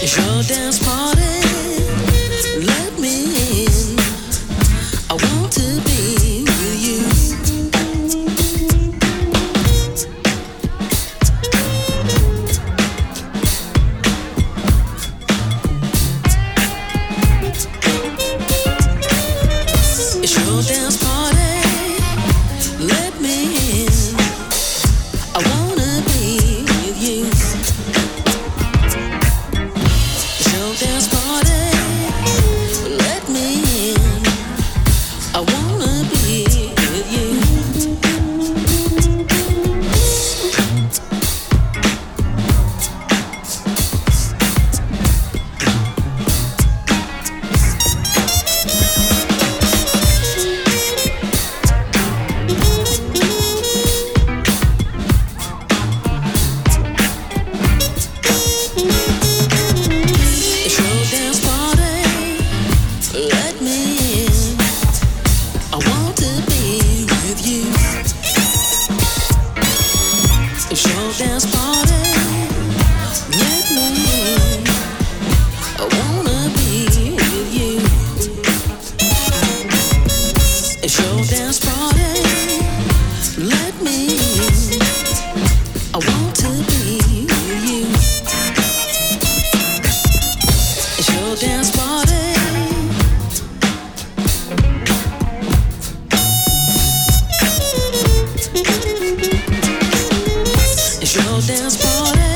your dance party. Let me in. I want to be with you. It's your dance party. Let me in. I wanna be with you. It's your dance party. Let me in. I wanna be with you. It's your dance party. Let me in. I want to be with you. It's your dance party. Let me in. I wanna be with you. It's your dance party. Let me in. I want to be with you. It's your dance party. It's your dance party.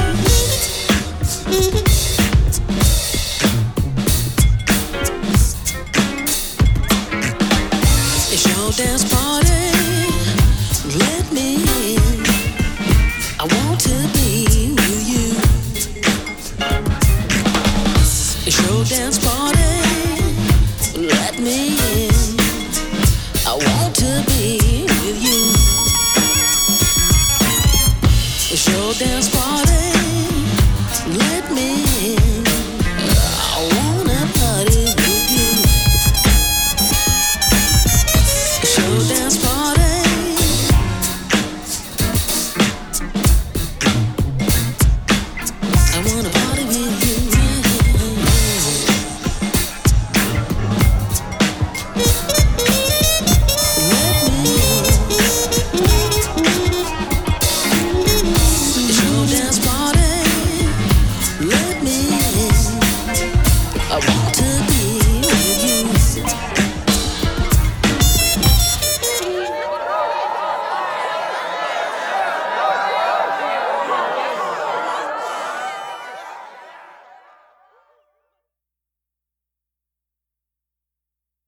It's your dance party. Let me in. I want to be with you. It's your dance party. Let me in. I want to be with you. It's your dance party. Let me in. I wanna party with you. It's your dance party. I wanna party with you.